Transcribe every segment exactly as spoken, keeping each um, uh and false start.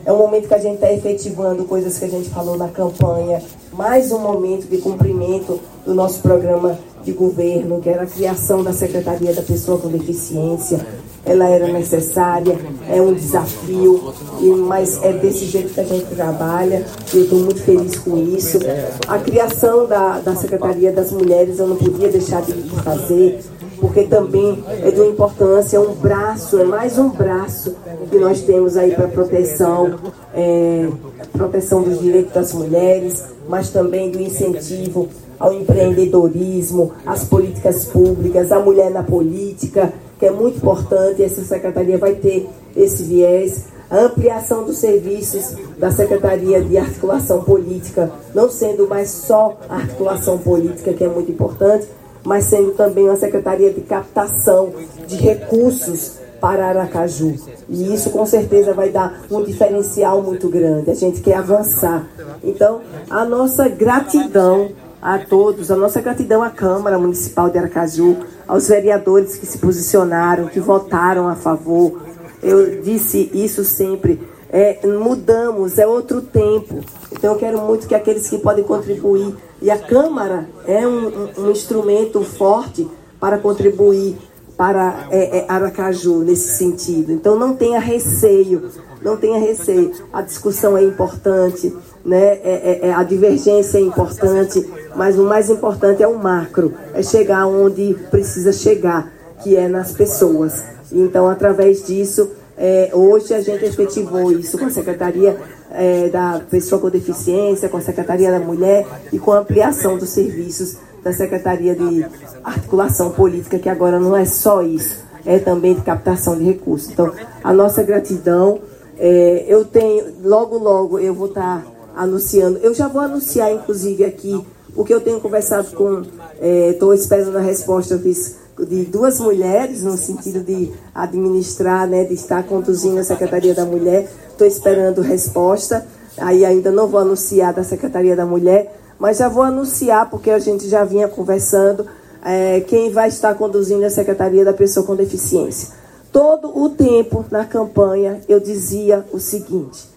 É um momento que a gente está efetivando coisas que a gente falou na campanha, mais um momento de cumprimento do nosso programa de governo, que era a criação da Secretaria da Pessoa com Deficiência. Ela era necessária, é um desafio, mas é desse jeito que a gente trabalha, e eu estou muito feliz com isso. A criação da, da Secretaria das Mulheres eu não podia deixar de fazer, porque também é de uma importância, é um braço, é mais um braço que nós temos aí para proteção, é, proteção dos direitos das mulheres, mas também do incentivo ao empreendedorismo, às políticas públicas, a mulher na política, que é muito importante. Essa secretaria vai ter esse viés, a ampliação dos serviços da Secretaria de Articulação Política, não sendo mais só a articulação política, que é muito importante, mas sendo também uma secretaria de captação de recursos para Aracaju. E isso com certeza vai dar um diferencial muito grande. A gente quer avançar. Então, a nossa gratidão a todos, a nossa gratidão à Câmara Municipal de Aracaju, aos vereadores que se posicionaram, que votaram a favor. Eu disse isso sempre, é, mudamos, é outro tempo. Então eu quero muito que aqueles que podem contribuir, e a Câmara é um, um, um instrumento forte para contribuir para é, é, Aracaju nesse sentido. Então não tenha receio, não tenha receio. A discussão é importante, né? é, é, a divergência é importante, mas o mais importante é o macro, é chegar onde precisa chegar, que é nas pessoas. Então, através disso, é, hoje a gente efetivou isso com a Secretaria é, da Pessoa com Deficiência, com a Secretaria da Mulher e com a ampliação dos serviços da Secretaria de Articulação Política, que agora não é só isso, é também de captação de recursos. Então, a nossa gratidão, é, eu tenho, logo, logo eu vou estar anunciando, eu já vou anunciar, inclusive, aqui, porque eu tenho conversado com, estou é, esperando a resposta de duas mulheres, no sentido de administrar, né, de estar conduzindo a Secretaria da Mulher. Estou esperando resposta, aí ainda não vou anunciar da Secretaria da Mulher, mas já vou anunciar, porque a gente já vinha conversando, é, quem vai estar conduzindo a Secretaria da Pessoa com Deficiência. Todo o tempo na campanha eu dizia o seguinte: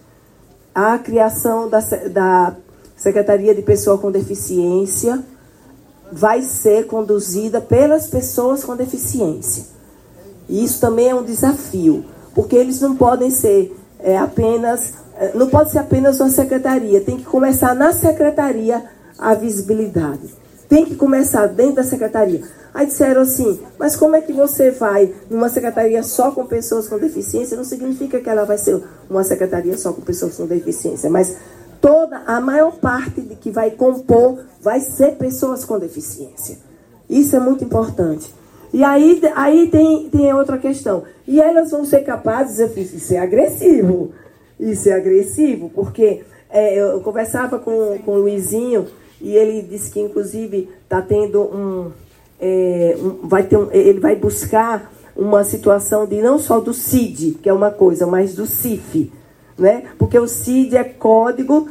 a criação da, da Secretaria de Pessoa com Deficiência vai ser conduzida pelas pessoas com deficiência. E isso também é um desafio, porque eles não podem ser é, apenas, não pode ser apenas uma secretaria, tem que começar na secretaria a visibilidade. Tem que começar dentro da secretaria. Aí disseram assim, mas como é que você vai numa secretaria só com pessoas com deficiência? Não significa que ela vai ser uma secretaria só com pessoas com deficiência, mas toda, a maior parte de que vai compor vai ser pessoas com deficiência. Isso é muito importante. E aí, aí tem, tem outra questão. E elas vão ser capazes, eu fiz, isso é agressivo. Isso é agressivo, porque é, eu conversava com, com o Luizinho e ele disse que, inclusive, está tendo um, é, um, vai ter um... Ele vai buscar uma situação de não só do C I D, que é uma coisa, mas do C I F. Né? Porque o C I D é Código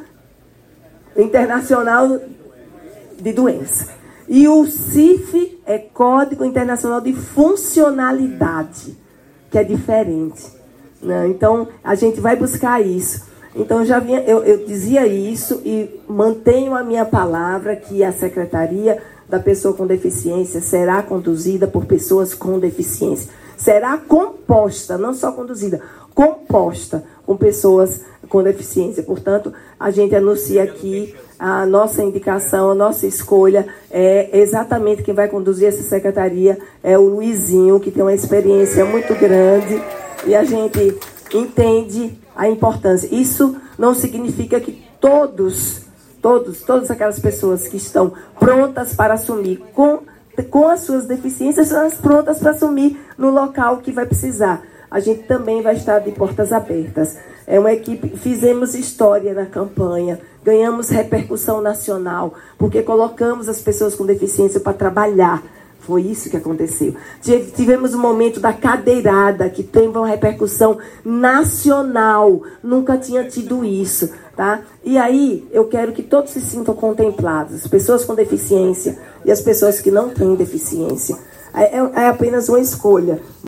Internacional de Doença. E o C I F é Código Internacional de Funcionalidade, que é diferente. Né? Então, a gente vai buscar isso. Então, já vinha, eu, eu dizia isso e mantenho a minha palavra que a Secretaria da Pessoa com Deficiência será conduzida por pessoas com deficiência. Será composta, não só conduzida, composta com pessoas com deficiência. Portanto, a gente anuncia aqui a nossa indicação, a nossa escolha é exatamente quem vai conduzir essa secretaria é o Luizinho, que tem uma experiência muito grande e a gente entende a importância. Isso não significa que todos, todos, todas aquelas pessoas que estão prontas para assumir com, com as suas deficiências, são prontas para assumir no local que vai precisar. A gente também vai estar de portas abertas. É uma equipe, fizemos história na campanha, ganhamos repercussão nacional, porque colocamos as pessoas com deficiência para trabalhar. Foi isso que aconteceu. Tivemos um momento da cadeirada, que teve uma repercussão nacional. Nunca tinha tido isso, tá? E aí, eu quero que todos se sintam contemplados. As pessoas com deficiência e as pessoas que não têm deficiência. É, é apenas uma escolha.